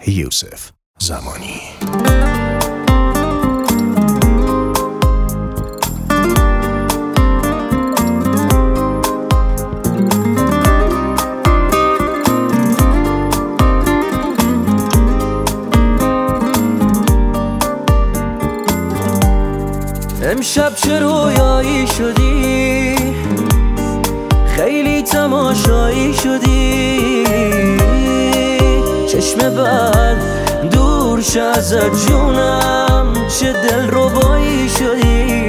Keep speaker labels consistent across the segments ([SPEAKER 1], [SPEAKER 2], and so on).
[SPEAKER 1] یوسف زمانی.
[SPEAKER 2] امشب چه رویایی شدی، خیلی تماشایی شدی، چشم بد دور شه ازت جونم، چه دلربایی شدی.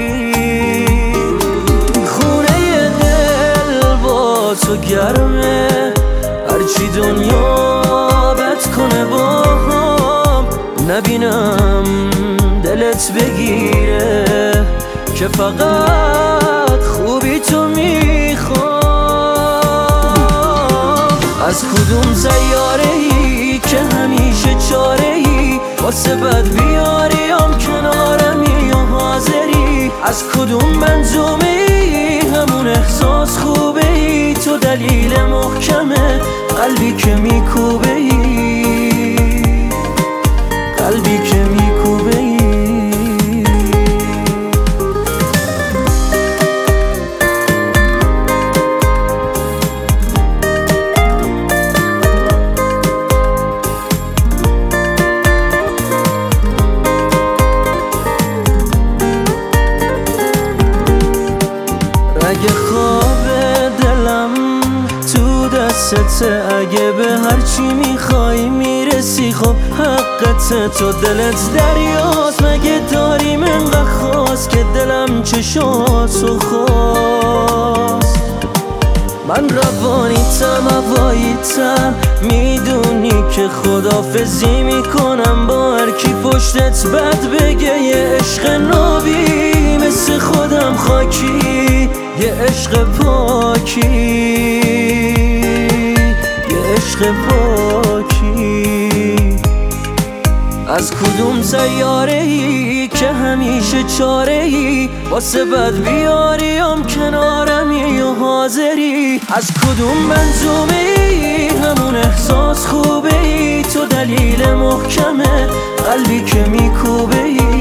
[SPEAKER 2] خونه دل با تو گرمه، هرچی دنیا بد کنه با هم نبینم دلت بگیره که فقط خوبی تو میخوام. از کدوم سیاره‌ای که همیشه چاره‌ای واسه بد بیاریم کنارمی و حاضری؟ از کدوم منظومه‌ای همون احساس خوبه‌ای؟ تو دلیل محکمه قلبی که میکوبه‌ای، قلبی که میکوبه‌ای. اگه خواب دلم تو دستته، اگه به هرچی میخوای میرسی، خب حقته، تو دلت دریاست، مگه داریم انقدر خواست که دلم چشاتو خواست. من روانیتم هواییتم، میدونی که خدافزی میکنم با هر کی پشتت بد بگه. یه عشق نابی مثل خودم خاکی، یه عشق پاکی، یه عشق پاکی. از کدوم سیاره‌ای که همیشه چاره‌ای واسه بد بیاریم کنارمی و حاضری؟ از کدوم منظومه‌ای همون احساس خوبه‌ای؟ تو دلیل محکمه قلبی که میکوبه‌ای.